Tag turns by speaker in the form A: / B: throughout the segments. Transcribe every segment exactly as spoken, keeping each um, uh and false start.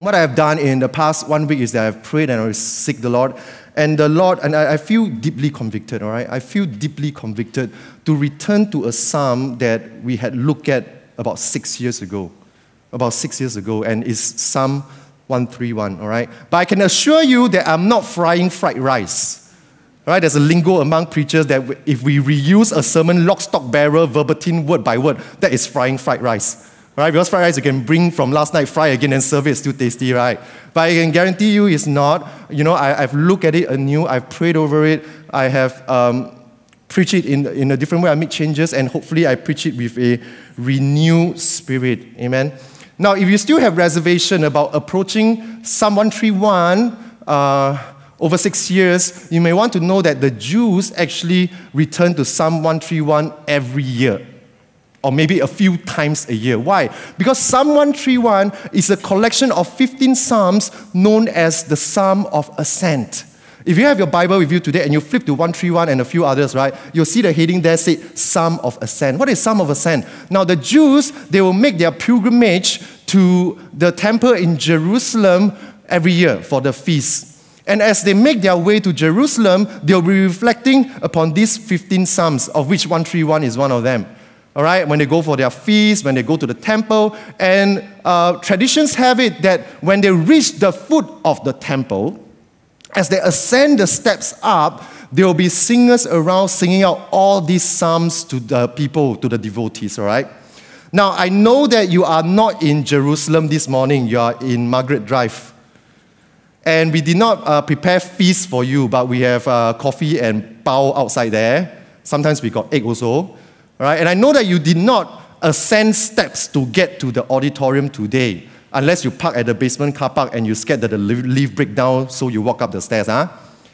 A: What I have done in the past one week is that I've prayed and I seek the Lord. And the Lord, and I, I feel deeply convicted, all right? I feel deeply convicted to return to a psalm that we had looked at about six years ago. About six years ago, and it's Psalm one thirty-one, all right? But I can assure you that I'm not frying fried rice. All right? There's a lingo among preachers that if we reuse a sermon lock, stock, barrel, verbatim, word by word, that is frying fried rice. All right? Because fried rice you can bring from last night, fry again, and serve it, it's still tasty, right? But I can guarantee you it's not. You know, I, I've looked at it anew, I've prayed over it, I have um, preached it in, in a different way, I make changes, and hopefully I preach it with a renewed spirit. Amen? Now, if you still have reservation about approaching Psalm one thirty-one uh, over six years, you may want to know that the Jews actually return to Psalm one thirty-one every year, or maybe a few times a year. Why? Because Psalm one thirty-one is a collection of fifteen psalms known as the Psalm of Ascent. If you have your Bible with you today and you flip to one thirty-one and a few others, right, you'll see the heading there say Psalm of Ascent. What is Psalm of Ascent? Now, the Jews, they will make their pilgrimage to the temple in Jerusalem every year for the feast. And as they make their way to Jerusalem, they'll be reflecting upon these fifteen psalms, of which one thirty-one is one of them. All right, when they go for their feast, when they go to the temple, and uh, traditions have it that when they reach the foot of the temple, as they ascend the steps up, there will be singers around singing out all these psalms to the people, to the devotees, all right? Now, I know that you are not in Jerusalem this morning. You are in Margaret Drive. And we did not uh, prepare feast for you, but we have uh, coffee and pao outside there. Sometimes we got egg also, all right? And I know that you did not ascend steps to get to the auditorium today, unless you park at the basement car park and you're scared that the lift break down, so you walk up the stairs. Huh?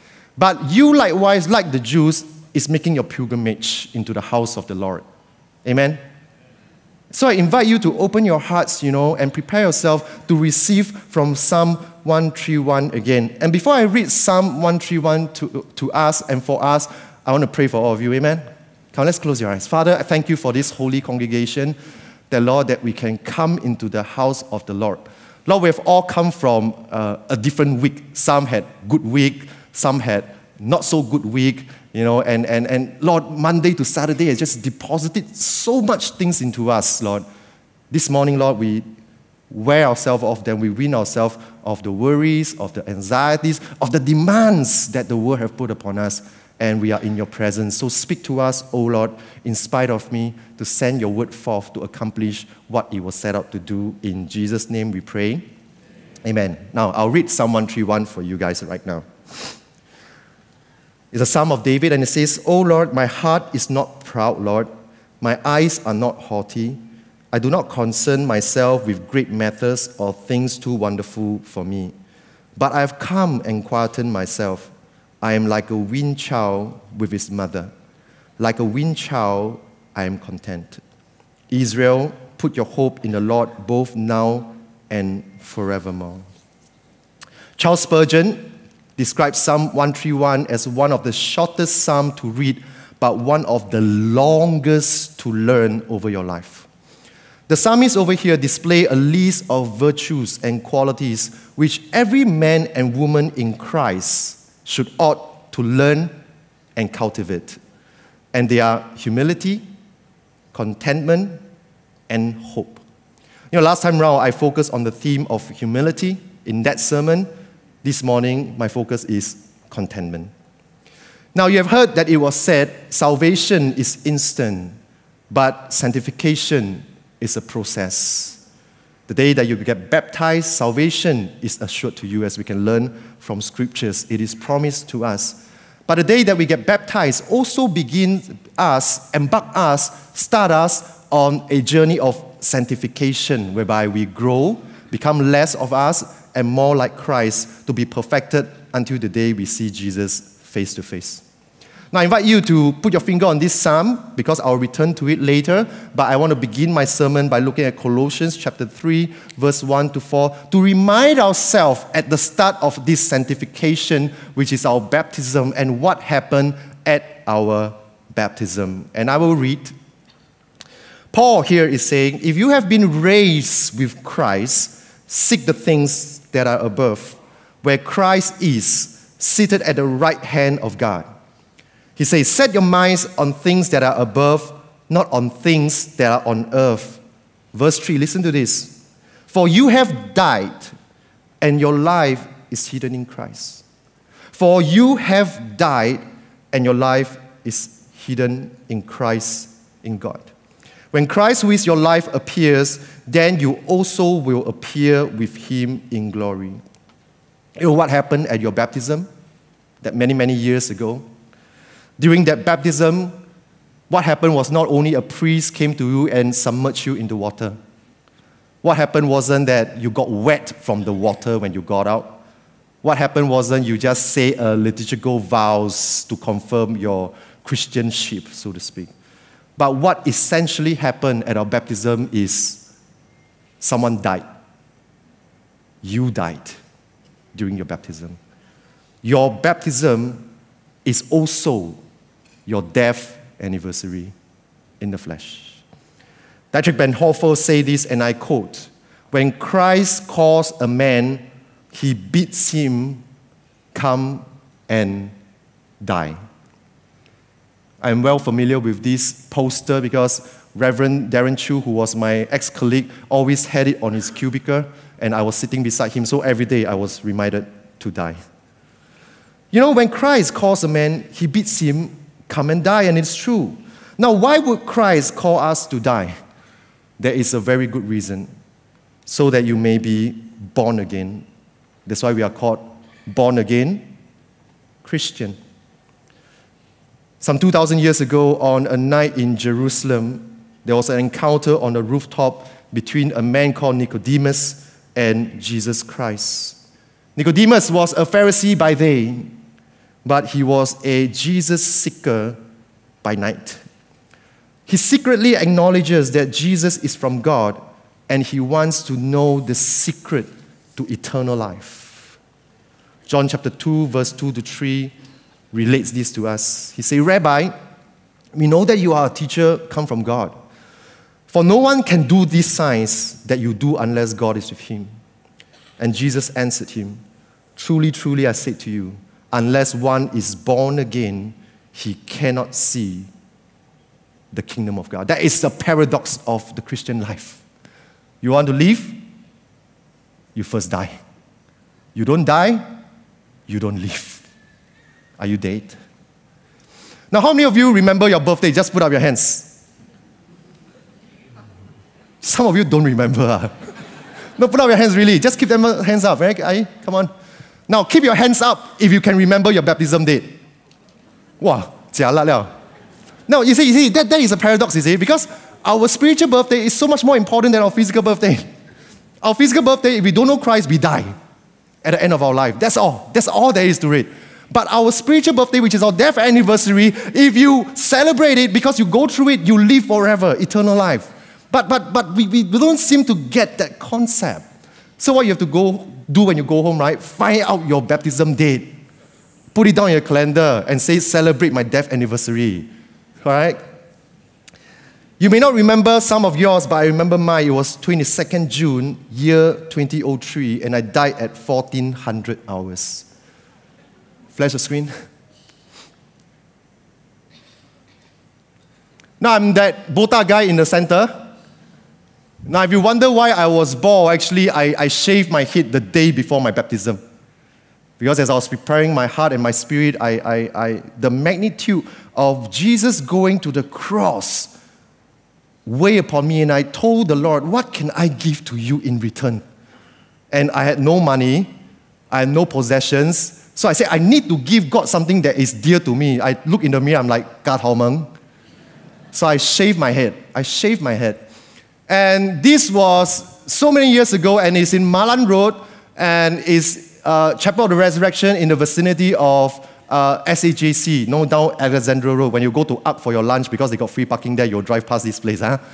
A: But you likewise, like the Jews, is making your pilgrimage into the house of the Lord. Amen? So I invite you to open your hearts, you know, and prepare yourself to receive from Psalm one thirty-one again. And before I read Psalm one thirty-one to, to us and for us, I want to pray for all of you. Amen? Come, let's close your eyes. Father, I thank you for this holy congregation, that, Lord, that we can come into the house of the Lord. Lord, we have all come from uh, a different week. Some had good week, some had not so good week, you know, and, and, and Lord, Monday to Saturday has just deposited so much things into us, Lord. This morning, Lord, we wear ourselves off, then we win ourselves of the worries, of the anxieties, of the demands that the world have put upon us, and we are in your presence. So speak to us, O Lord, in spite of me, to send your word forth to accomplish what it was set out to do. In Jesus' name we pray. Amen. Now, I'll read Psalm one thirty-one for you guys right now. It's a Psalm of David, and it says, O Lord, my heart is not proud, Lord. My eyes are not haughty. I do not concern myself with great matters or things too wonderful for me. But I have come and quieted myself. I am like a weaned child with his mother. Like a weaned child, I am content. Israel, put your hope in the Lord both now and forevermore. Charles Spurgeon describes Psalm one thirty-one as one of the shortest psalms to read, but one of the longest to learn over your life. The psalmist over here display a list of virtues and qualities which every man and woman in Christ should ought to learn and cultivate. And they are humility, contentment, and hope. You know, last time round, I focused on the theme of humility in that sermon. This morning, my focus is contentment. Now, you have heard that it was said, salvation is instant, but sanctification is a process. The day that you get baptized, salvation is assured to you, as we can learn from scriptures. It is promised to us. But the day that we get baptized also begins us, embark us, start us on a journey of sanctification, whereby we grow, become less of us, and more like Christ, to be perfected until the day we see Jesus face to face. Now, I invite you to put your finger on this psalm, because I'll return to it later, but I want to begin my sermon by looking at Colossians chapter three, verse one to four, to remind ourselves at the start of this sanctification, which is our baptism, and what happened at our baptism. And I will read. Paul here is saying, if you have been raised with Christ, seek the things that are above, where Christ is, seated at the right hand of God. He says, set your minds on things that are above, not on things that are on earth. Verse three, listen to this. For you have died, and your life is hidden in Christ. For you have died, and your life is hidden in Christ, in God. When Christ, who is your life, appears, then you also will appear with him in glory. You know what happened at your baptism? That many, many years ago. During that baptism, what happened was not only a priest came to you and submerged you into water. What happened wasn't that you got wet from the water when you got out. What happened wasn't you just say a liturgical vows to confirm your Christianship, so to speak. But what essentially happened at our baptism is someone died. You died during your baptism. Your baptism is also your death anniversary in the flesh. Dietrich Bonhoeffer said this, and I quote, when Christ calls a man, he bids him come and die. I'm well familiar with this poster because Reverend Darren Chu, who was my ex-colleague, always had it on his cubicle, and I was sitting beside him, so every day I was reminded to die. You know, when Christ calls a man, he bids him come and die, and it's true. Now, why would Christ call us to die? There is a very good reason. So that you may be born again. That's why we are called born again Christian. Some two thousand years ago, on a night in Jerusalem, there was an encounter on the rooftop between a man called Nicodemus and Jesus Christ. Nicodemus was a Pharisee by day, but he was a Jesus seeker by night. He secretly acknowledges that Jesus is from God, and he wants to know the secret to eternal life. John chapter two, verse two to three relates this to us. He says, Rabbi, we know that you are a teacher come from God. For no one can do these signs that you do unless God is with him. And Jesus answered him, truly, truly, I say to you, unless one is born again, he cannot see the kingdom of God. That is the paradox of the Christian life. You want to live? You first die. You don't die? You don't live. Are you dead? Now, how many of you remember your birthday? Just put up your hands. Some of you don't remember. No, put up your hands really. Just keep them hands up, right? Aye, come on. Now, keep your hands up if you can remember your baptism date. Wow, jialat liao. Now, you see, you see that, that is a paradox, you see, because our spiritual birthday is so much more important than our physical birthday. Our physical birthday, if we don't know Christ, we die at the end of our life. That's all. That's all there is to it. But our spiritual birthday, which is our death anniversary, if you celebrate it because you go through it, you live forever, eternal life. But, but, but we, we don't seem to get that concept. So what you have to go do when you go home, right? Find out your baptism date. Put it down in your calendar and say, celebrate my death anniversary. All right? You may not remember some of yours, but I remember mine. It was twenty-second June, year twenty oh three, and I died at fourteen hundred hours. Flash the screen. Now I'm that botak guy in the center. Now if you wonder why I was bald, actually I, I shaved my head the day before my baptism. Because as I was preparing my heart and my spirit, I, I, I, the magnitude of Jesus going to the cross weighed upon me, and I told the Lord, what can I give to you in return? And I had no money, I had no possessions, so I said, I need to give God something that is dear to me. I look in the mirror, I'm like, God, how meng? So I shaved my head. I shaved my head. And this was so many years ago, and it's in Malan Road, and it's uh, Chapel of the Resurrection in the vicinity of uh, S A J C, no, down Alexandra Road. When you go to Ark for your lunch, because they got free parking there, you'll drive past this place. Huh?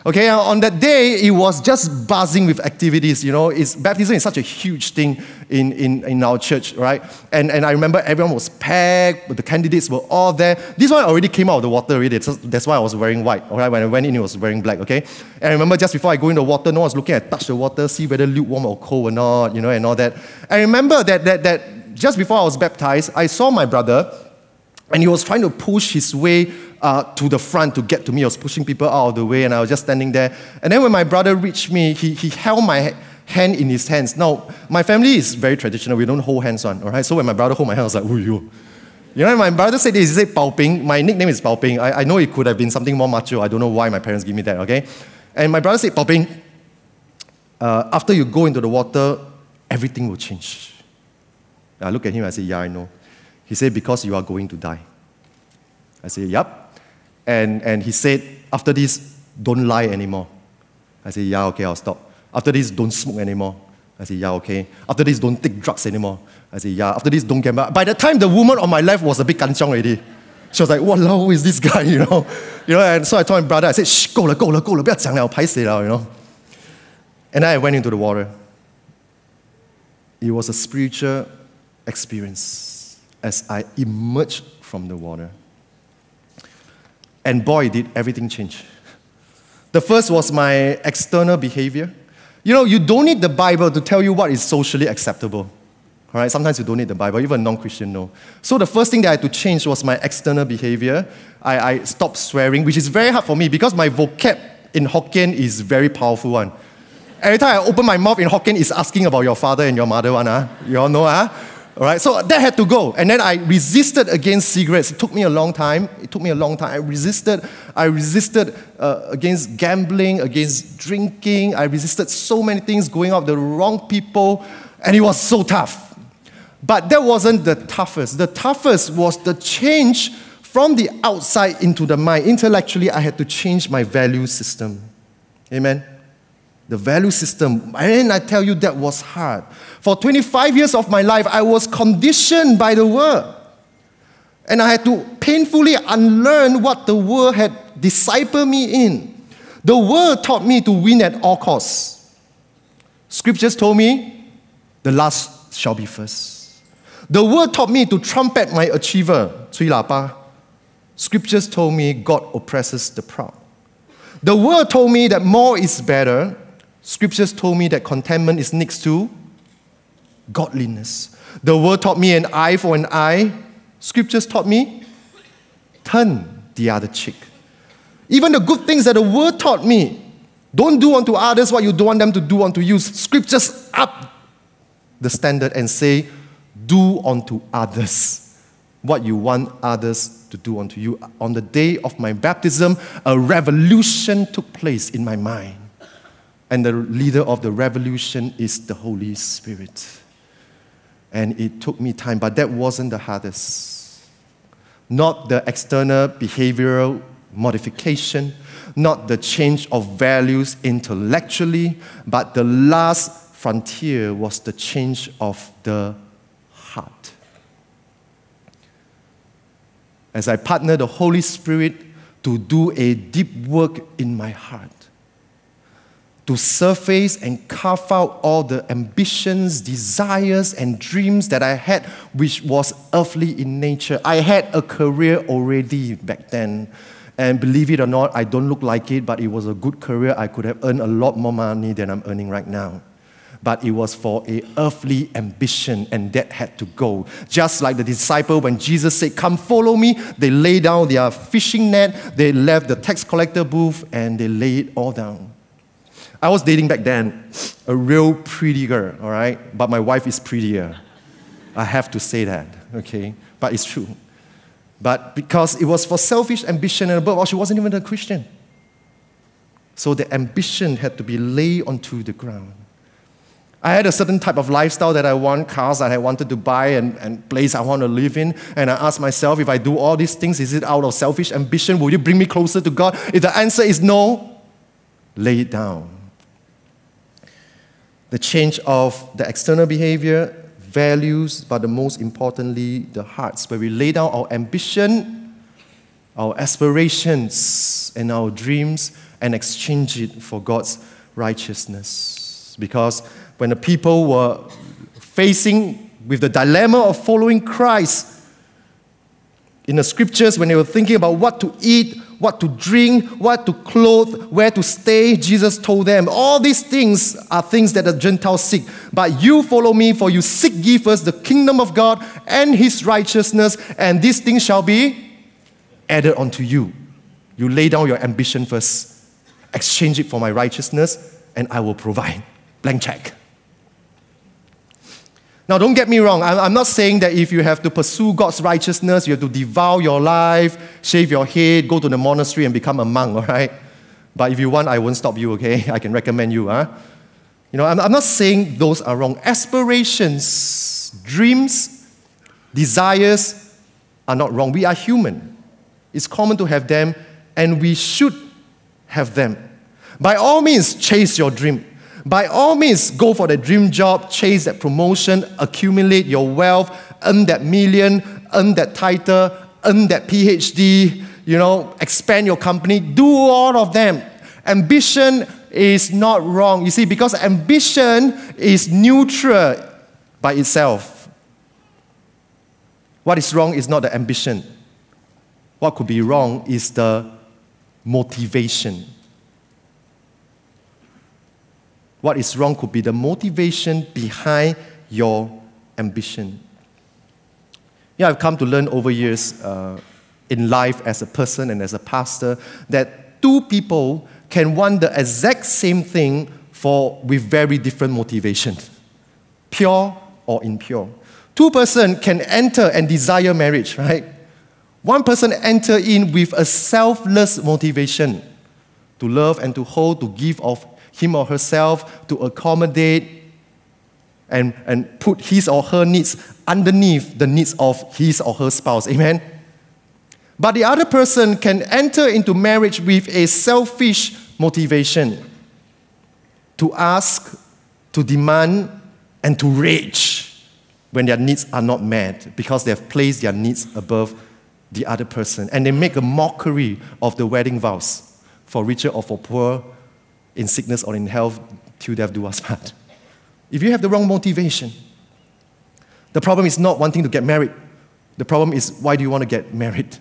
A: Okay, on that day, it was just buzzing with activities. You know, it's, baptism is such a huge thing in, in, in our church, right? And, and I remember everyone was packed, but the candidates were all there. This one already came out of the water already. So that's why I was wearing white. All right, when I went in, it was wearing black, okay? And I remember just before I go in the water, no one was looking at touch the water, see whether lukewarm or cold or not, you know, and all that. I remember that, that, that just before I was baptized, I saw my brother, and he was trying to push his way uh, to the front to get to me. He was pushing people out of the way, and I was just standing there. And then when my brother reached me, he, he held my hand in his hands. Now, my family is very traditional. We don't hold hands on, all right? So when my brother hold my hand, I was like, ooh, you. You know, my brother said this, he said Pao Ping. My nickname is Pao Ping. I, I know it could have been something more macho. I don't know why my parents give me that, okay? And my brother said, Pao Ping, uh, after you go into the water, everything will change. I look at him, I say, yeah, I know. He said, because you are going to die. I said, yup. And, and he said, after this, don't lie anymore. I said, yeah, okay, I'll stop. After this, don't smoke anymore. I said, yeah, okay. After this, don't take drugs anymore. I said, yeah. After this, don't gamble. By the time the woman on my left was a bit kanchiong already. She was like, walao, who is this guy, you know? You know, and so I told my brother, I said, shh, 够了,够了,够了,不要讲了,拍死了, you know? And then I went into the water. It was a spiritual experience as I emerged from the water. And boy, did everything change. The first was my external behavior. You know, you don't need the Bible to tell you what is socially acceptable. All right? Sometimes you don't need the Bible, even a non-Christian know. So the first thing that I had to change was my external behavior. I, I stopped swearing, which is very hard for me because my vocab in Hokkien is very powerful one. Every time I open my mouth in Hokkien, it's asking about your father and your mother one. Huh? You all know, huh? All right, so that had to go. And then I resisted against cigarettes. It took me a long time. It took me a long time. I resisted. I resisted uh, against gambling, against drinking. I resisted so many things, going out with the wrong people. And it was so tough. But that wasn't the toughest. The toughest was the change from the outside into the mind. Intellectually, I had to change my value system. Amen? The value system. And I tell you, that was hard. For twenty-five years of my life, I was conditioned by the Word. And I had to painfully unlearn what the Word had discipled me in. The Word taught me to win at all costs. Scriptures told me, the last shall be first. The Word taught me to trumpet my achiever, Cui Lapa. Scriptures told me, God oppresses the proud. The Word told me that more is better. Scriptures told me that contentment is next to godliness. The Word taught me an eye for an eye. Scriptures taught me, turn the other cheek. Even the good things that the Word taught me, don't do unto others what you don't want them to do unto you. Scriptures up the standard and say, do unto others what you want others to do unto you. On the day of my baptism, a revolution took place in my mind. And the leader of the revolution is the Holy Spirit. And it took me time, but that wasn't the hardest. Not the external behavioral modification, not the change of values intellectually, but the last frontier was the change of the heart. As I partner the Holy Spirit to do a deep work in my heart, to surface and carve out all the ambitions, desires, and dreams that I had, which was earthly in nature. I had a career already back then. And believe it or not, I don't look like it, but it was a good career. I could have earned a lot more money than I'm earning right now. But it was for an earthly ambition, and that had to go. Just like the disciple, when Jesus said, come follow me, they laid down their fishing net, they left the tax collector booth, and they laid it all down. I was dating back then a real pretty girl, all right? But my wife is prettier. I have to say that, okay? But it's true. But because it was for selfish ambition, and above all, she wasn't even a Christian. So the ambition had to be laid onto the ground. I had a certain type of lifestyle that I want, cars that I wanted to buy, and, and place I want to live in. And I asked myself, if I do all these things, is it out of selfish ambition? Will you bring me closer to God? If the answer is no, lay it down. The change of the external behavior, values, but the most importantly, the hearts, where we lay down our ambition, our aspirations, and our dreams, and exchange it for God's righteousness. Because when the people were facing with the dilemma of following Christ, in the scriptures, when they were thinking about what to eat, what to drink, what to clothe, where to stay, Jesus told them, all these things are things that the Gentiles seek. But you follow me, for you seek ye first the kingdom of God and his righteousness, and these things shall be added unto you. You lay down your ambition first, exchange it for my righteousness, and I will provide. Blank check. Now, don't get me wrong. I'm not saying that if you have to pursue God's righteousness, you have to devour your life, shave your head, go to the monastery and become a monk, all right? But if you want, I won't stop you, okay? I can recommend you, huh? You know, I'm, I'm not saying those are wrong. Aspirations, dreams, desires are not wrong. We are human. It's common to have them, and we should have them. By all means, chase your dream. By all means, go for the dream job, chase that promotion, accumulate your wealth, earn that million, earn that title, earn that P H D, you know, expand your company. Do all of them. Ambition is not wrong. You see, because ambition is neutral by itself. What is wrong is not the ambition. What could be wrong is the motivation. What is wrong could be the motivation behind your ambition. Yeah, I've come to learn over years uh, in life as a person and as a pastor that two people can want the exact same thing for with very different motivations, pure or impure. Two persons can enter and desire marriage, right? One person enter in with a selfless motivation to love and to hold, to give of him or herself, to accommodate and, and put his or her needs underneath the needs of his or her spouse. Amen? But the other person can enter into marriage with a selfish motivation to ask, to demand, and to rage when their needs are not met because they have placed their needs above the other person. And they make a mockery of the wedding vows, for richer or for poor, in sickness or in health, till death do us part. If you have the wrong motivation, the problem is not wanting to get married. The problem is, why do you want to get married?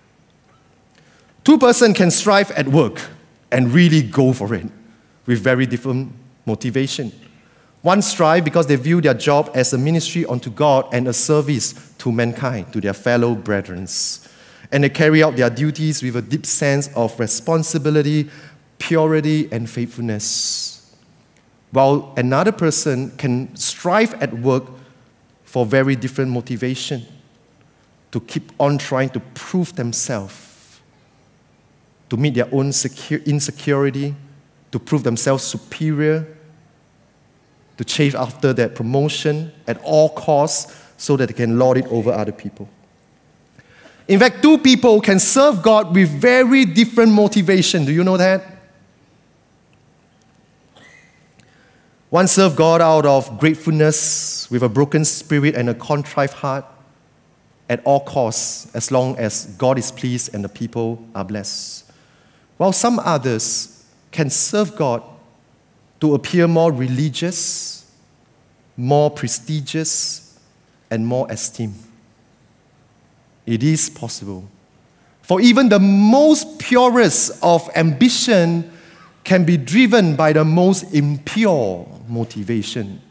A: Two persons can strive at work and really go for it with very different motivation. One strive because they view their job as a ministry unto God and a service to mankind, to their fellow brethren. And they carry out their duties with a deep sense of responsibility, purity, and faithfulness. While another person can strive at work for very different motivation, to keep on trying to prove themselves, to meet their own secure, insecurity, to prove themselves superior, to chase after that promotion at all costs so that they can lord it over other people. In fact, two people can serve God with very different motivation. Do you know that? One served God out of gratefulness, with a broken spirit and a contrite heart, at all costs, as long as God is pleased and the people are blessed. While some others can serve God to appear more religious, more prestigious, and more esteemed. It is possible. For even the most purest of ambition can be driven by the most impure motivation.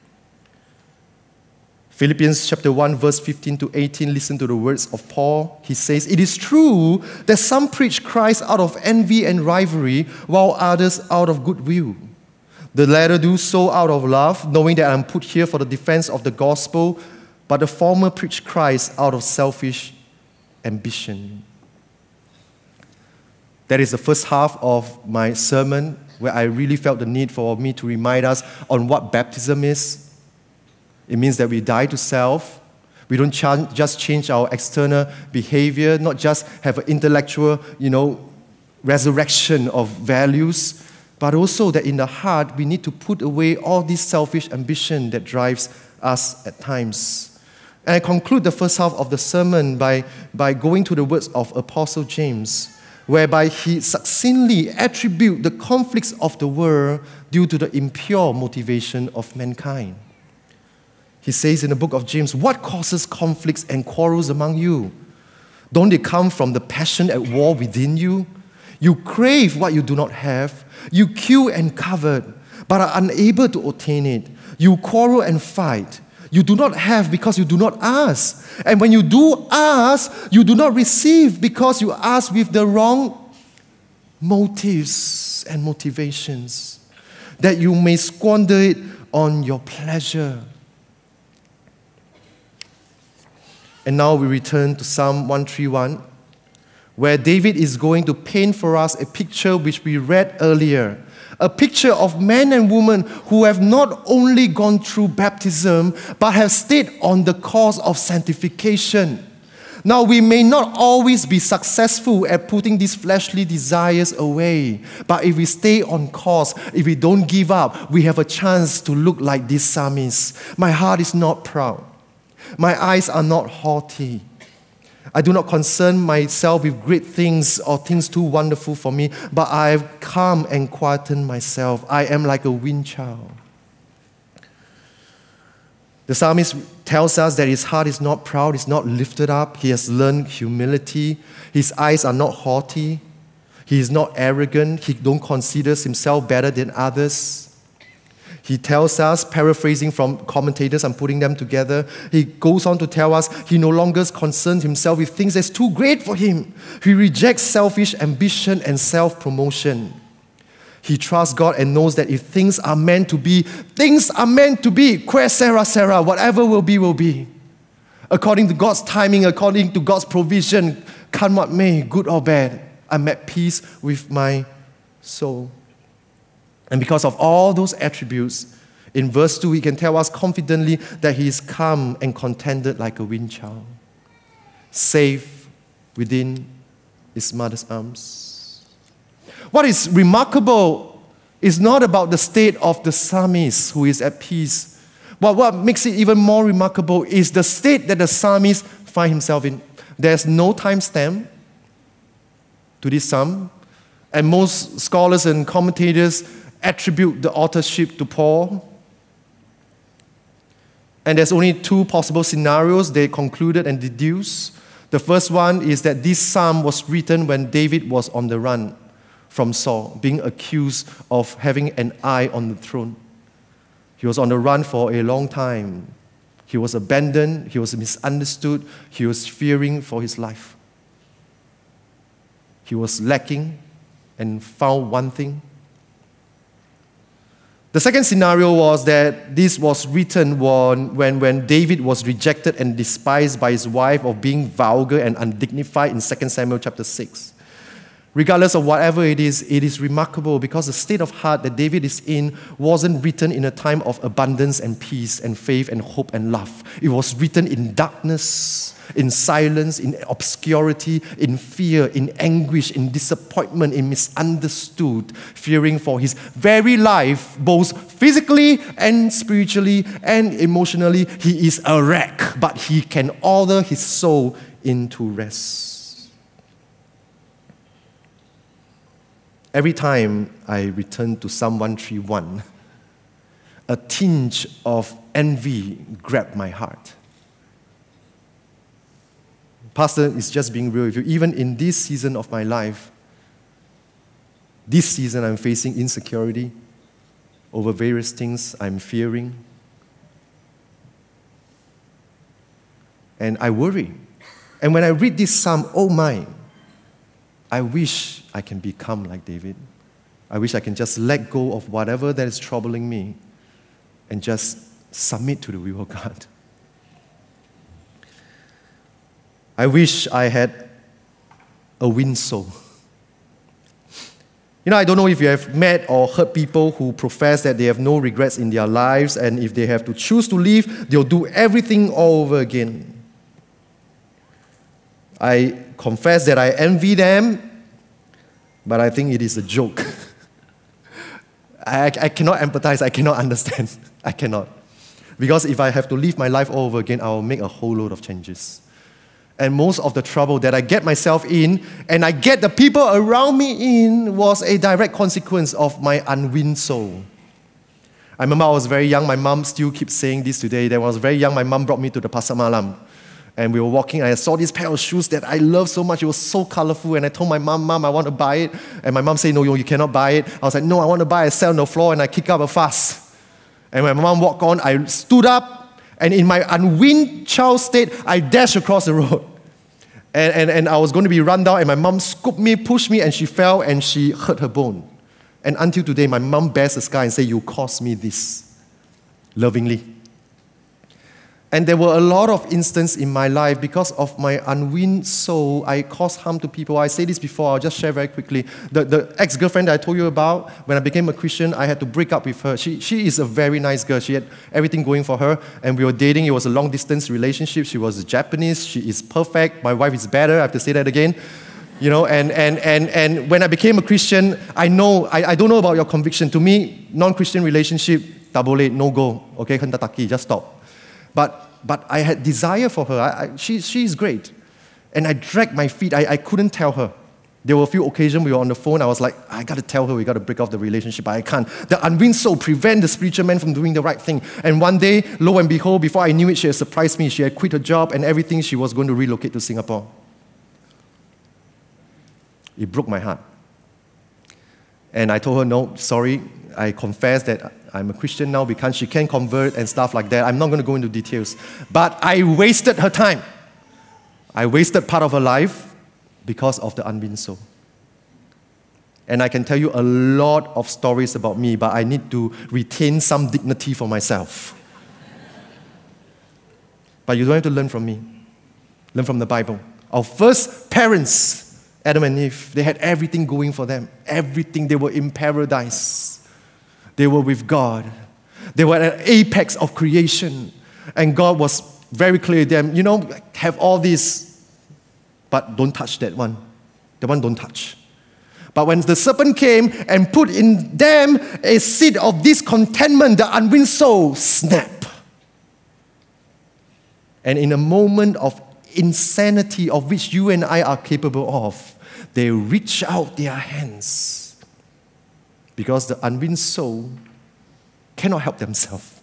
A: Philippians chapter one, verse fifteen to eighteen, listen to the words of Paul. He says, "It is true that some preach Christ out of envy and rivalry, while others out of goodwill. The latter do so out of love, knowing that I am put here for the defense of the gospel, but the former preach Christ out of selfish ambition." That is the first half of my sermon, where I really felt the need for me to remind us on what baptism is. It means that we die to self. We don't ch- just change our external behavior, not just have an intellectual, you know, resurrection of values, but also that in the heart we need to put away all this selfish ambition that drives us at times. And I conclude the first half of the sermon by, by going to the words of Apostle James. whereby he succinctly attributes the conflicts of the world due to the impure motivation of mankind. He says in the book of James, what causes conflicts and quarrels among you? Don't they come from the passion at war within you? You crave what you do not have. You kill and covet, but are unable to obtain it. You quarrel and fight. You do not have because you do not ask. And when you do ask, you do not receive because you ask with the wrong motives and motivations, that you may squander it on your pleasure. And now we return to Psalm one thirty-one, where David is going to paint for us a picture which we read earlier. A picture of men and women who have not only gone through baptism, but have stayed on the course of sanctification. Now, we may not always be successful at putting these fleshly desires away, but if we stay on course, if we don't give up, we have a chance to look like this psalmist. My heart is not proud. My eyes are not haughty. I do not concern myself with great things or things too wonderful for me, but I have calmed and quietened myself. I am like a weaned child. The psalmist tells us that his heart is not proud, is not lifted up. He has learned humility. His eyes are not haughty. He is not arrogant. He don't consider himself better than others. He tells us, paraphrasing from commentators, I'm putting them together, he goes on to tell us he no longer concerns himself with things that's too great for him. He rejects selfish ambition and self-promotion. He trusts God and knows that if things are meant to be, things are meant to be. Que sera, sera, whatever will be, will be. According to God's timing, according to God's provision, come what may, good or bad, I'm at peace with my soul. And because of all those attributes, in verse two, he can tell us confidently that he is calm and contented like a weaned child, safe within his mother's arms. What is remarkable is not about the state of the psalmist who is at peace. But what makes it even more remarkable is the state that the psalmist finds himself in. There's no time stamp to this psalm, and most scholars and commentators attribute the authorship to Paul. And there's only two possible scenarios they concluded and deduced. The first one is that this psalm was written when David was on the run from Saul, being accused of having an eye on the throne. He was on the run for a long time. He was abandoned, he was misunderstood, he was fearing for his life. He was lacking and found one thing. The second scenario was that this was written when, when, when David was rejected and despised by his wife of being vulgar and undignified in Second Samuel chapter six. Regardless of whatever it is, it is remarkable because the state of heart that David is in wasn't written in a time of abundance and peace and faith and hope and love. It was written in darkness, in silence, in obscurity, in fear, in anguish, in disappointment, in misunderstood, fearing for his very life, both physically and spiritually and emotionally. He is a wreck, but he can order his soul into rest. Every time I return to Psalm one thirty-one, a tinge of envy grabbed my heart. Pastor is just being real with you. Even in this season of my life, this season I'm facing insecurity over various things I'm fearing. And I worry. And when I read this psalm, oh my, I wish I can become like David. I wish I can just let go of whatever that is troubling me and just submit to the will of God. I wish I had a weaned soul. You know, I don't know if you have met or heard people who profess that they have no regrets in their lives, and if they have to choose to leave, they'll do everything all over again. I confess that I envy them, but I think it is a joke. I, I cannot empathize, I cannot understand. I cannot. Because if I have to live my life all over again, I will make a whole load of changes. and most of the trouble that I get myself in and I get the people around me in was a direct consequence of my unwin soul. I remember I was very young. My mom still keeps saying this today. That when I was very young, my mom brought me to the Pasar Malam. And we were walking, and I saw this pair of shoes that I love so much. It was so colorful. And I told my mom, Mom, I want to buy it. And my mom said, no, you cannot buy it. I was like, no, I want to buy it. I sat on the floor, and I kick up a fuss. And when my mom walked on, I stood up, and in my unwin child state, I dashed across the road. And, and, and I was going to be run down, and my mom scooped me, pushed me, and she fell, and she hurt her bone. And until today, my mom bears the scar and says, you caused me this, lovingly. And there were a lot of instances in my life because of my unwin soul, I caused harm to people. I said this before, I'll just share very quickly. The, the ex-girlfriend that I told you about, when I became a Christian, I had to break up with her. She, she is a very nice girl. She had everything going for her. And we were dating. It was a long-distance relationship. She was Japanese. She is perfect. My wife is better. I have to say that again. You know, and, and, and, and when I became a Christian, I know, I, I don't know about your conviction. To me, non-Christian relationship, tak boleh, no go. Okay, hentataki, just stop. But, but I had desire for her. I, I, she, she is great. And I dragged my feet. I, I couldn't tell her. There were a few occasions we were on the phone. I was like, I got to tell her we got to break off the relationship. But I can't. The unwin soul prevent the spiritual man from doing the right thing. And one day, lo and behold, before I knew it, she had surprised me. She had quit her job and everything. She was going to relocate to Singapore. It broke my heart. And I told her, no, sorry. I confess that I'm a Christian now because she can convert and stuff like that. I'm not going to go into details. But I wasted her time. I wasted part of her life because of the unwin soul. And I can tell you a lot of stories about me, but I need to retain some dignity for myself. But you don't have to learn from me. Learn from the Bible. Our first parents, Adam and Eve, they had everything going for them. Everything. They were in paradise. They were with God. They were at an apex of creation. And God was very clear to them, you know, have all this, but don't touch that one. That one don't touch. But when the serpent came and put in them a seed of discontentment, the unwin soul snap. And in a moment of insanity of which you and I are capable of, they reach out their hands. Because the unwin soul cannot help themselves.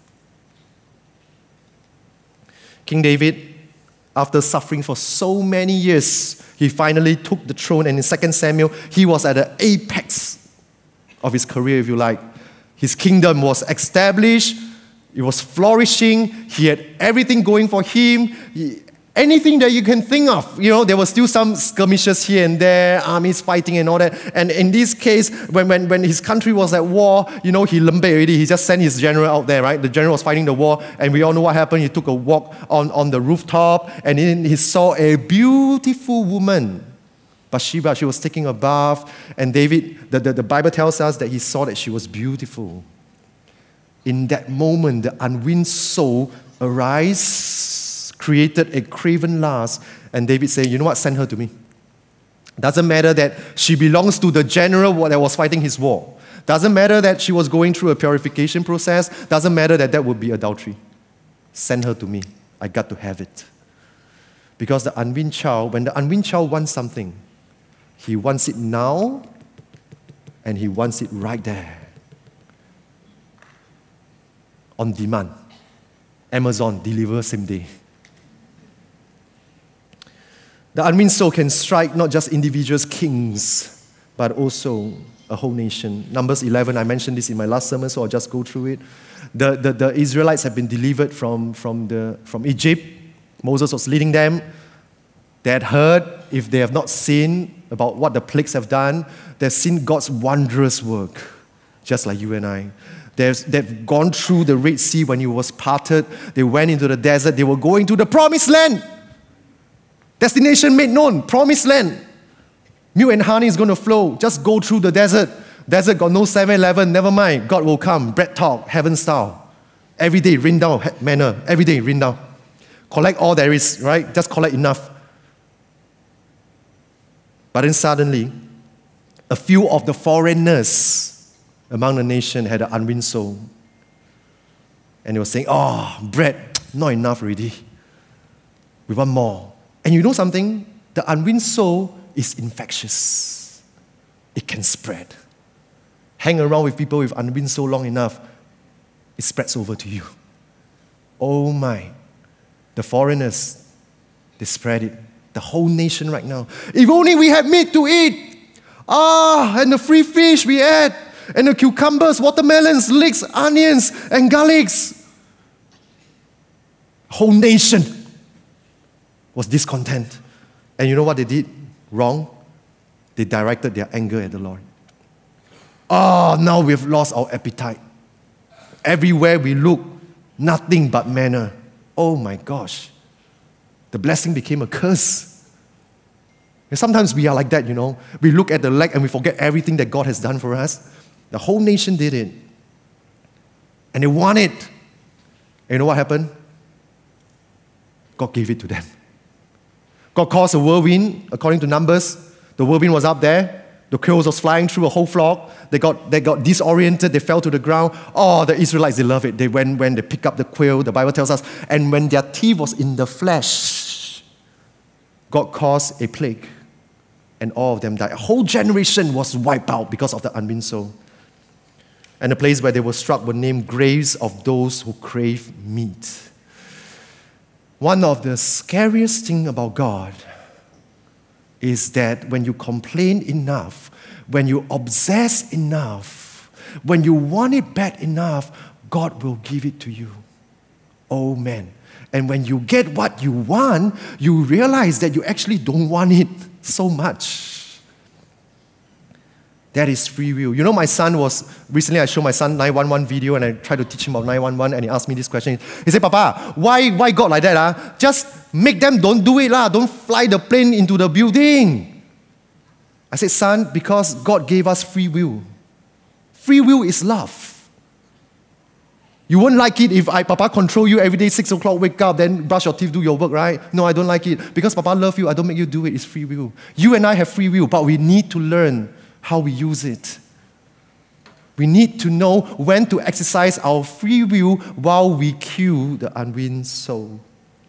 A: King David, after suffering for so many years, he finally took the throne, and in Second Samuel, he was at the apex of his career, if you like. His kingdom was established, it was flourishing, he had everything going for him, he, anything that you can think of. You know, there were still some skirmishes here and there, armies fighting and all that. And in this case, when, when, when his country was at war, you know, he lembe already. He just sent his general out there, right? The general was fighting the war, and we all know what happened. He took a walk on, on the rooftop, and then he saw a beautiful woman, Bathsheba. She was taking a bath, and David, the, the, the Bible tells us that he saw that she was beautiful. In that moment, the unwin soul arise, created a craven lust, and David said, you know what, send her to me. Doesn't matter that she belongs to the general that was fighting his war. Doesn't matter that she was going through a purification process. Doesn't matter that that would be adultery. Send her to me. I got to have it. Because the unwin child, when the unwin child wants something, he wants it now, and he wants it right there. On demand. Amazon, deliver same day. The unwin soul can strike not just individuals, kings, but also a whole nation. Numbers eleven, I mentioned this in my last sermon, so I'll just go through it. The, the, the Israelites have been delivered from, from, the, from Egypt. Moses was leading them. They had heard, if they have not seen about what the plagues have done, they've seen God's wondrous work, just like you and I. They've, they've gone through the Red Sea when it was parted. They went into the desert. They were going to the promised land. Destination made known, promised land. Milk and honey is going to flow. Just go through the desert. Desert got no seven eleven, never mind. God will come. Bread talk, heaven style. Every day, rain down, manna. Every day, rain down. Collect all there is, right? Just collect enough. But then suddenly, a few of the foreigners among the nation had an unwin soul. And they were saying, oh, bread, not enough already. We want more. And you know something? The unwin soul is infectious. It can spread. Hang around with people with unwin soul long enough, it spreads over to you. Oh my. The foreigners, they spread it. The whole nation right now. If only we had meat to eat. Ah, and the free fish we ate. And the cucumbers, watermelons, leeks, onions, and garlics. Whole nation was discontent. And you know what they did wrong? They directed their anger at the Lord. Oh, now we've lost our appetite. Everywhere we look, nothing but manna. Oh my gosh. The blessing became a curse. And sometimes we are like that, you know. We look at the lack and we forget everything that God has done for us. The whole nation did it. And they want it. And you know what happened? God gave it to them. God caused a whirlwind, according to Numbers. The whirlwind was up there. The quails was flying through a whole flock. They got, they got disoriented. They fell to the ground. Oh, the Israelites, they love it. They went when they pick up the quail, the Bible tells us, and when their teeth was in the flesh, God caused a plague. And all of them died. A whole generation was wiped out because of the unwin soul. And the place where they were struck were named graves of those who crave meat. One of the scariest things about God is that when you complain enough, when you obsess enough, when you want it bad enough, God will give it to you. Oh man. And when you get what you want, you realize that you actually don't want it so much. That is free will. You know, my son was, recently I showed my son nine one one video and I tried to teach him about nine one one and he asked me this question. He said, Papa, why, why God like that? Ah? Just make them don't do it. lah. Don't fly the plane into the building. I said, son, because God gave us free will. Free will is love. You won't like it if I, Papa, control you every day, six o'clock, wake up, then brush your teeth, do your work, right? No, I don't like it. Because Papa loves you, I don't make you do it. It's free will. You and I have free will, but we need to learn how we use it. We need to know when to exercise our free will while we kill the unwin soul.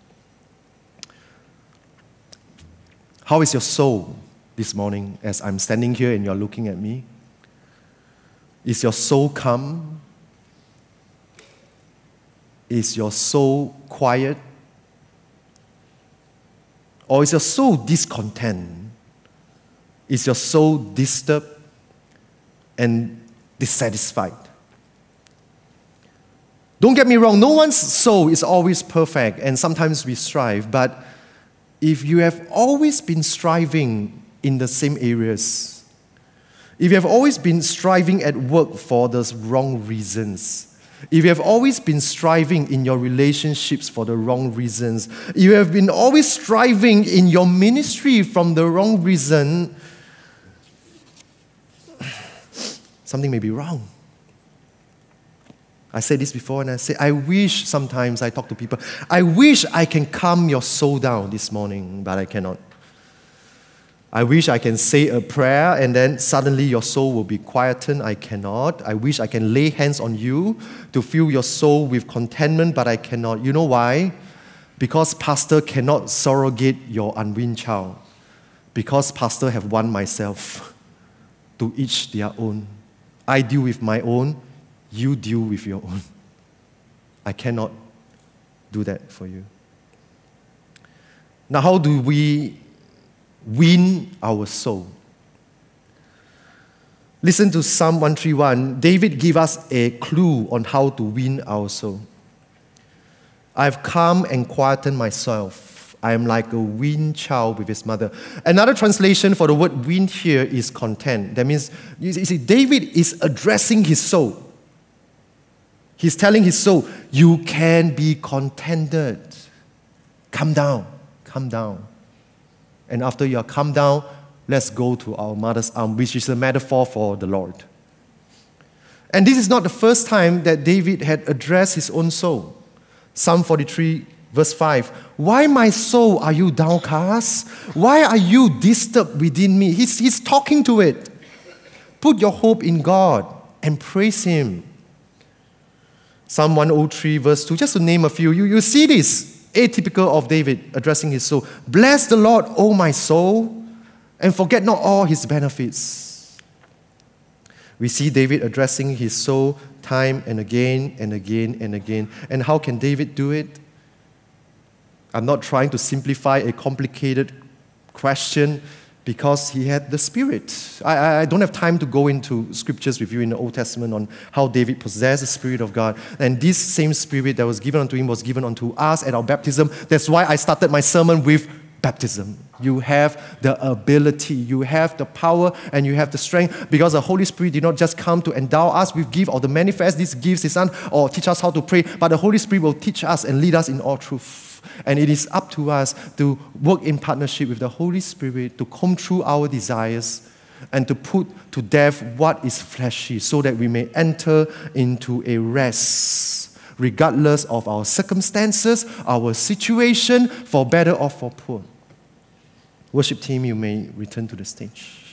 A: How is your soul this morning as I'm standing here and you're looking at me? Is your soul calm? Is your soul quiet? Or is your soul discontent? Is your soul disturbed and dissatisfied? Don't get me wrong, no one's soul is always perfect, and sometimes we strive, but if you have always been striving in the same areas, if you have always been striving at work for the wrong reasons, if you have always been striving in your relationships for the wrong reasons, if you have been always striving in your ministry from the wrong reason, something may be wrong. I said this before and I say, I wish sometimes I talk to people, I wish I can calm your soul down this morning, but I cannot. I wish I can say a prayer and then suddenly your soul will be quietened. I cannot. I wish I can lay hands on you to fill your soul with contentment, but I cannot. You know why? Because pastor cannot surrogate your unwin child. Because pastor have one myself. To each their own. I deal with my own. You deal with your own. I cannot do that for you. Now, how do we win our soul? Listen to Psalm one thirty-one. David gives us a clue on how to win our soul. I've come and quietened myself. I am like a weaned child with his mother. Another translation for the word weaned here is content. That means, you see, David is addressing his soul. He's telling his soul, you can be contented. Come down, come down. And after you are come down, let's go to our mother's arm, which is a metaphor for the Lord. And this is not the first time that David had addressed his own soul. Psalm forty-three, verse five. Why, my soul, are you downcast? Why are you disturbed within me? He's, he's talking to it. Put your hope in God and praise Him. Psalm one oh three, verse two, just to name a few. You, you see this. atypical of David addressing his soul. Bless the Lord, O my soul, and forget not all his benefits. We see David addressing his soul time and again and again and again. And how can David do it? I'm not trying to simplify a complicated question, because he had the Spirit. I, I don't have time to go into scriptures with you in the Old Testament on how David possessed the Spirit of God. And this same Spirit that was given unto him was given unto us at our baptism. That's why I started my sermon with baptism. You have the ability, you have the power, and you have the strength, because the Holy Spirit did not just come to endow us with gifts or to manifest these gifts, His Son, or teach us how to pray, but the Holy Spirit will teach us and lead us in all truth. And it is up to us to work in partnership with the Holy Spirit to comb through our desires and to put to death what is fleshy, so that we may enter into a rest, regardless of our circumstances, our situation, for better or for poor. Worship team, you may return to the stage.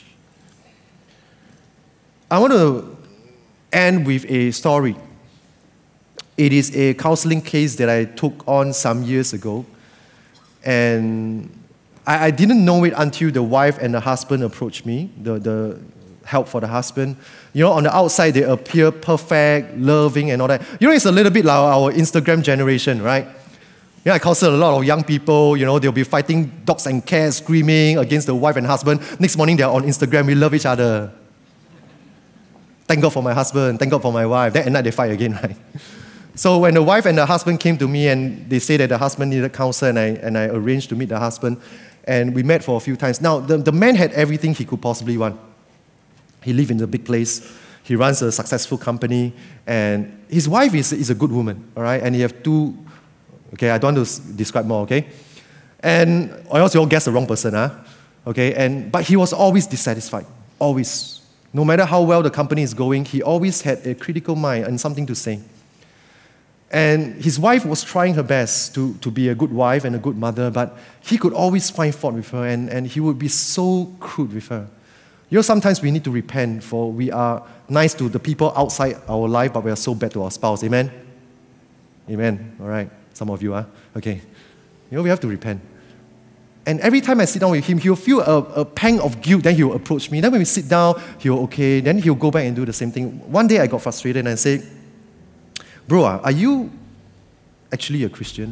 A: I want to end with a story. It is a counseling case that I took on some years ago. And I, I didn't know it until the wife and the husband approached me, the, the help for the husband. You know, on the outside, they appear perfect, loving, and all that. You know, it's a little bit like our Instagram generation, right? Yeah, I counsel a lot of young people. You know, they'll be fighting dogs and cats, screaming against the wife and husband. Next morning, they're on Instagram. We love each other. Thank God for my husband. Thank God for my wife. Then at night, they fight again, right? So when the wife and the husband came to me and they said that the husband needed counsel, and I, and I arranged to meet the husband, and we met for a few times. Now, the, the man had everything he could possibly want. He lived in a big place. He runs a successful company. And his wife is, is a good woman, all right? And he have two, okay, I don't want to describe more, okay? And or else you all guess the wrong person, huh? Okay, and, but he was always dissatisfied, always. No matter how well the company is going, he always had a critical mind and something to say. And his wife was trying her best to, to be a good wife and a good mother, but he could always find fault with her, and, and he would be so crude with her. You know, sometimes we need to repent, for we are nice to the people outside our life, but we are so bad to our spouse. Amen? Amen. All right. Some of you are. Okay. You know, we have to repent. And every time I sit down with him, he'll feel a, a pang of guilt, then he'll approach me. Then when we sit down, he'll, okay, then he'll go back and do the same thing. One day I got frustrated and I said, bro, are you actually a Christian?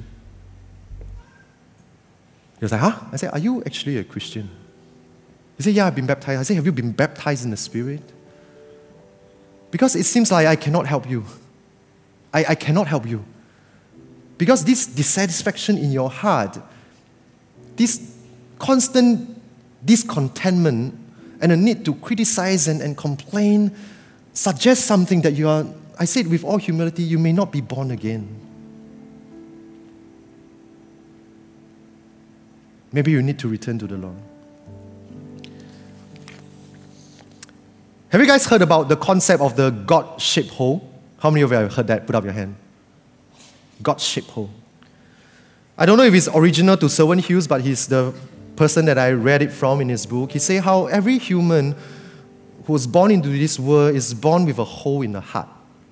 A: He was like, huh? I said, are you actually a Christian? He said, yeah, I've been baptized. I said, have you been baptized in the Spirit? Because it seems like I cannot help you. I, I cannot help you. Because this dissatisfaction in your heart, this constant discontentment and a need to criticize and, and complain suggests something that you are, I said with all humility, you may not be born again. Maybe you need to return to the Lord. Have you guys heard about the concept of the God-shaped hole? How many of you have heard that? Put up your hand. God-shaped hole. I don't know if it's original to Selwyn Hughes, but he's the person that I read it from in his book. He said how every human who was born into this world is born with a hole in the heart.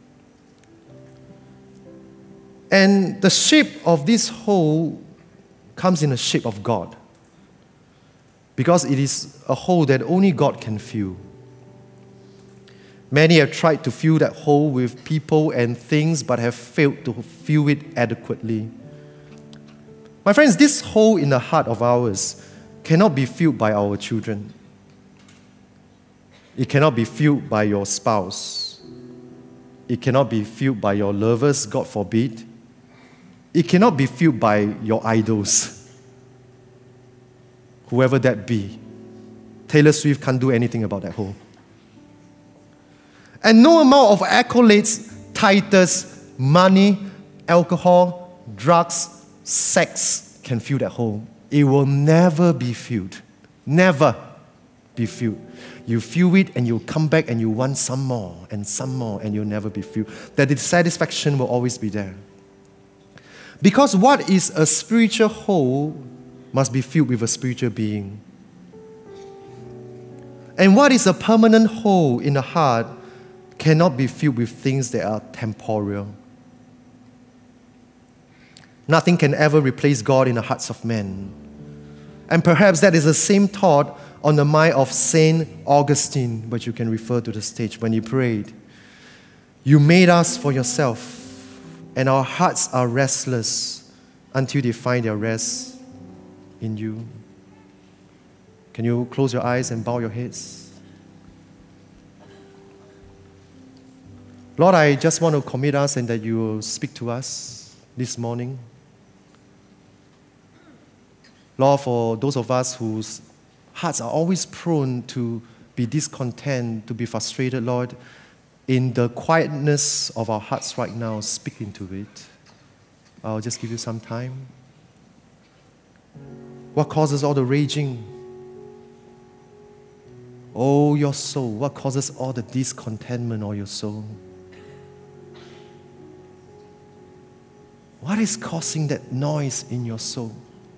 A: And the shape of this hole comes in the shape of God, because it is a hole that only God can fill. Many have tried to fill that hole with people and things, but have failed to fill it adequately. My friends, this hole in the heart of ours cannot be filled by our children. It cannot be filled by your spouse. It cannot be filled by your lovers, God forbid. It cannot be filled by your idols, whoever that be. Taylor Swift can't do anything about that hole. And no amount of accolades, titles, money, alcohol, drugs, sex can fill that hole. It will never be filled. Never be filled. You fill it and you'll come back and you want some more and some more, and you'll never be filled. That dissatisfaction will always be there. Because what is a spiritual hole must be filled with a spiritual being. And what is a permanent hole in the heart cannot be filled with things that are temporal. Nothing can ever replace God in the hearts of men. And perhaps that is the same thought on the mind of Saint Augustine, but you can refer to the stage when he prayed. You made us for yourself, and our hearts are restless until they find their rest in you. Can you close your eyes and bow your heads? Lord, I just want to commit us and that you will speak to us this morning. Lord, for those of us whose hearts are always prone to be discontent, to be frustrated, Lord, in the quietness of our hearts right now, speak into it. I'll just give you some time. What causes all the raging? Oh, your soul, what causes all the discontentment of your soul? What is causing that noise in your soul?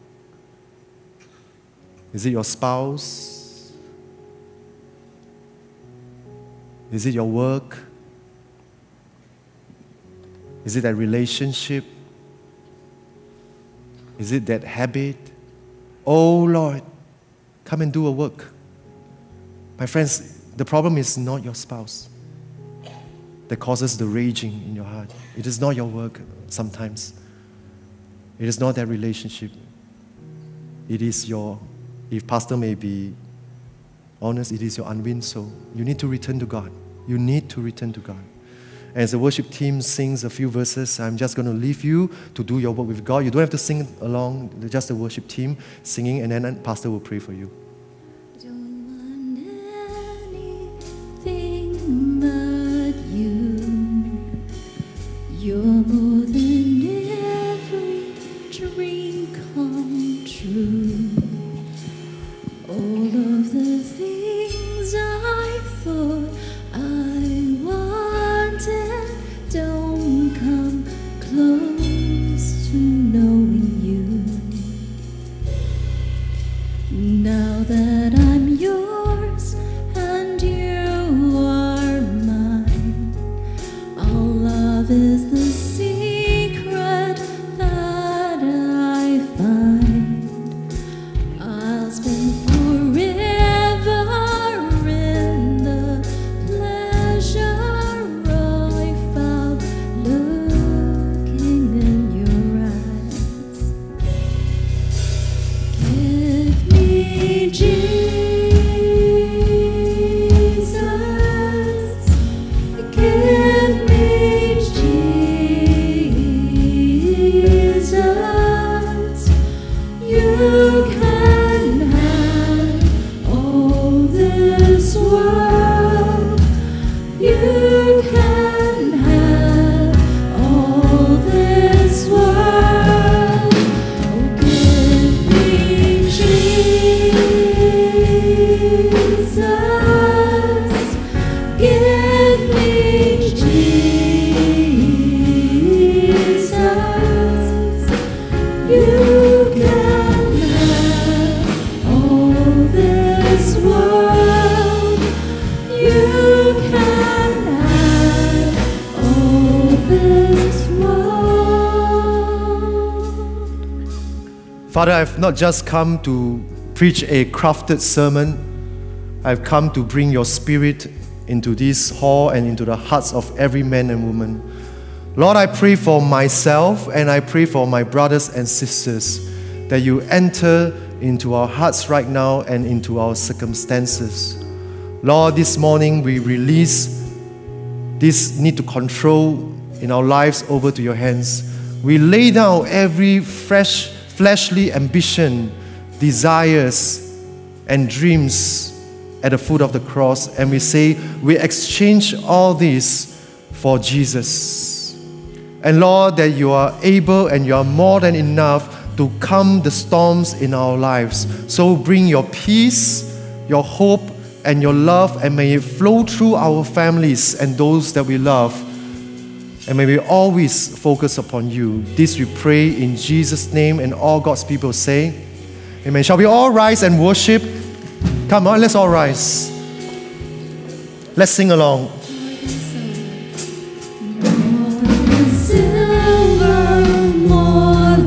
A: Is it your spouse? Is it your work? Is it that relationship? Is it that habit? Oh Lord, come and do a work. My friends, the problem is not your spouse that causes the raging in your heart. It is not your work sometimes. It is not that relationship. It is your, if pastor may be honest, it is your unwin soul. You need to return to God. You need to return to God. As the worship team sings a few verses, I'm just going to leave you to do your work with God. You don't have to sing along, just the worship team singing, and then pastor will pray for you.
B: You're more than every dream come true. All of the things I thought I wanted don't come close to knowing you. Now that I'm yours and you are mine, our love is the secret that I find. I'll spend forever in the pleasure I found looking in your eyes. Give me Jesus, give me Jesus, you can have all this world, you can have all this world. Oh, give me Jesus, give me Jesus, you can have all this world, you can have all this world.
A: Father, I've not just come to preach a crafted sermon. I've come to bring your spirit into this hall and into the hearts of every man and woman. Lord, I pray for myself and I pray for my brothers and sisters that you enter into our hearts right now and into our circumstances. Lord, this morning we release this need to control in our lives over to your hands. We lay down every fresh, fleshly ambition, desires, and dreams at the foot of the cross, and we say we exchange all this for Jesus. And Lord, that you are able and you are more than enough to calm the storms in our lives. So bring your peace, your hope, and your love, and may it flow through our families and those that we love. And may we always focus upon you. This we pray in Jesus' name, and all God's people say, amen. Shall we all rise and worship? Come on, let's all rise. Let's sing along.
B: Silver, more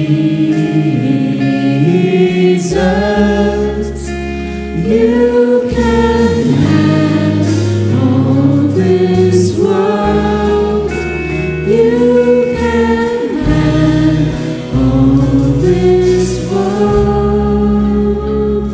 B: Jesus, you can have all this world. You can have all this world.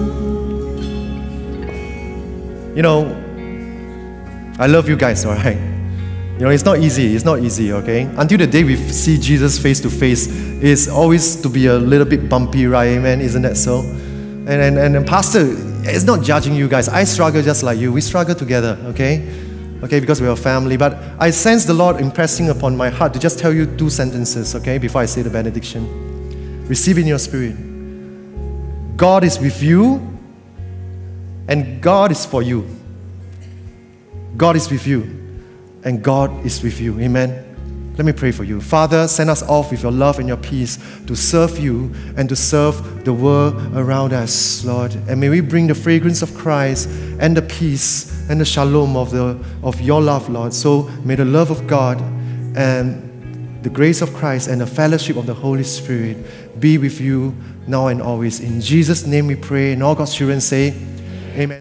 A: You know, I love you guys, all right? You know, it's not easy. It's not easy, okay? Until the day we see Jesus face to face, it's always to be a little bit bumpy, right? Amen? Isn't that so? And, and, and, and Pastor, it's not judging you guys. I struggle just like you. We struggle together, okay? Okay, because we're a family. But I sense the Lord impressing upon my heart to just tell you two sentences, okay, before I say the benediction. Receive in your spirit. God is with you, and God is for you. God is with you, and God is with you. Amen. Let me pray for you. Father, send us off with your love and your peace to serve you and to serve the world around us, Lord. And may we bring the fragrance of Christ and the peace and the shalom of, the, of your love, Lord. So may the love of God and the grace of Christ and the fellowship of the Holy Spirit be with you now and always. In Jesus' name we pray. And all God's children say, Amen.